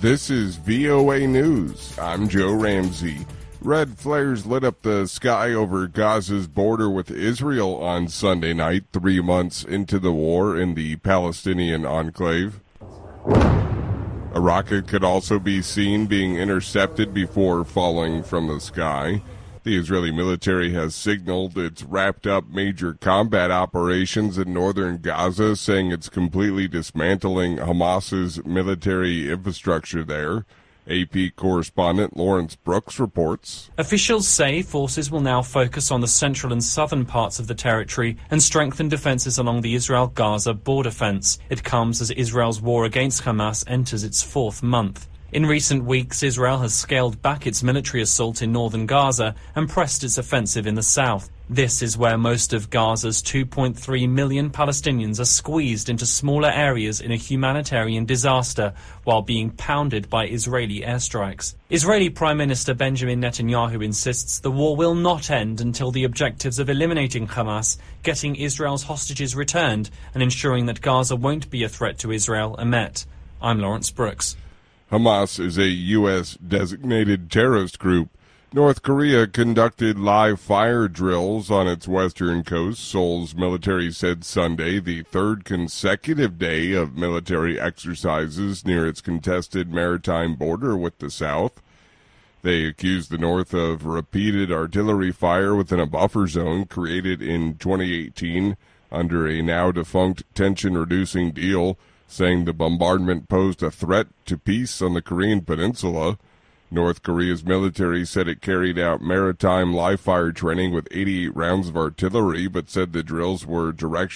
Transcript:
This is VOA News. I'm Joe Ramsey. Red flares lit up the sky over Gaza's border with Israel on Sunday night, 3 months into the war in the Palestinian enclave. A rocket could also be seen being intercepted before falling from the sky. The Israeli military has signaled it's wrapped up major combat operations in northern Gaza, saying it's completely dismantling Hamas's military infrastructure there. AP correspondent Lawrence Brooks reports. Officials say forces will now focus on the central and southern parts of the territory and strengthen defenses along the Israel-Gaza border fence. It comes as Israel's war against Hamas enters its 4th month. In recent weeks, Israel has scaled back its military assault in northern Gaza and pressed its offensive in the south. This is where most of Gaza's 2.3 million Palestinians are squeezed into smaller areas in a humanitarian disaster while being pounded by Israeli airstrikes. Israeli Prime Minister Benjamin Netanyahu insists the war will not end until the objectives of eliminating Hamas, getting Israel's hostages returned, and ensuring that Gaza won't be a threat to Israel are met. I'm Lawrence Brooks. Hamas is a U.S. designated terrorist group. North Korea conducted live fire drills on its western coast, Seoul's military said Sunday, the 3rd consecutive day of military exercises near its contested maritime border with the south. They accused the north of repeated artillery fire within a buffer zone created in 2018 under a now-defunct tension-reducing deal, saying the bombardment posed a threat to peace on the Korean peninsula. North Korea's military said it carried out maritime live-fire training with 88 rounds of artillery, but said the drills were directionally